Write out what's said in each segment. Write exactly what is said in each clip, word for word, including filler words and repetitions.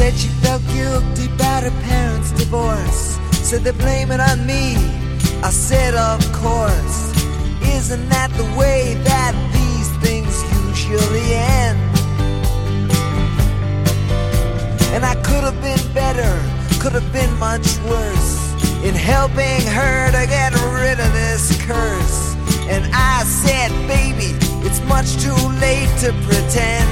said she felt guilty about her parents' divorce. Said they blame it on me. I said, of course. Isn't that the way that these things usually end? And I could have been better, could have been much worse in helping her to get rid of this curse. And I said, baby, it's much too late to pretend.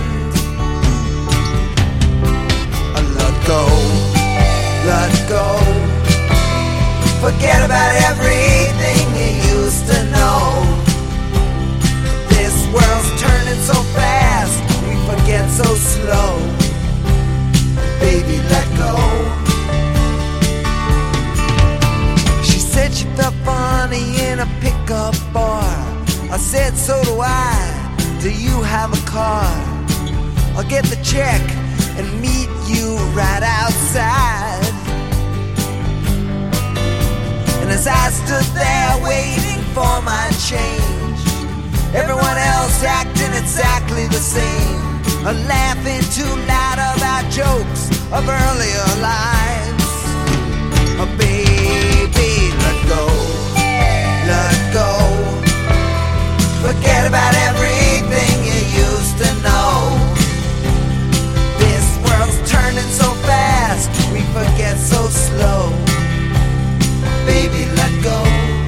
Let go, let go. Forget about everything you used to know. This world's turning so fast, we forget so slow. Baby, let go. She said she felt funny in a pickup bar. I said, so do I. Do you have a car? I'll get the check and meet you right outside. And as I stood there waiting for my change, everyone else acting exactly the same, laughing too loud about jokes of earlier lives. Oh, baby, let go, let go. Forget about everything you used to know. This world's turning so fast, we forget so slow. Baby, let go.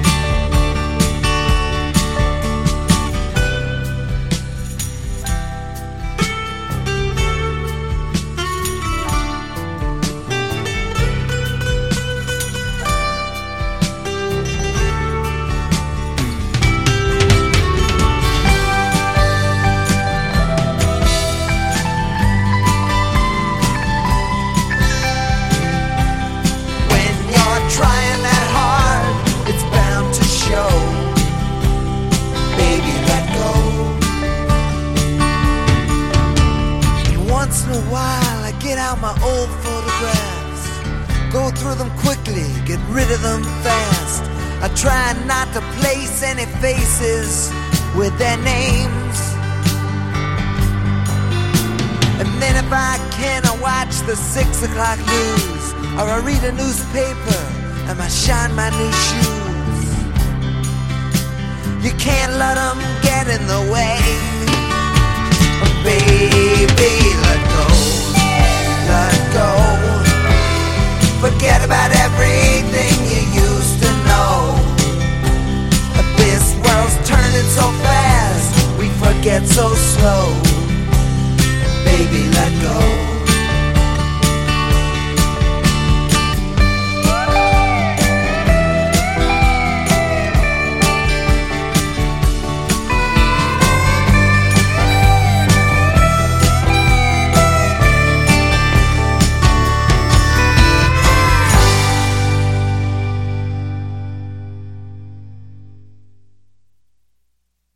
Once in a while I get out my old photographs, go through them quickly, get rid of them fast. I try not to place any faces with their names. And then if I can, I watch the six o'clock news, or I read a newspaper and I shine my new shoes. You can't let them get in the way. Baby, let go, let go. Forget about everything you used to know. This world's turning so fast, we forget so slow. Baby, let go.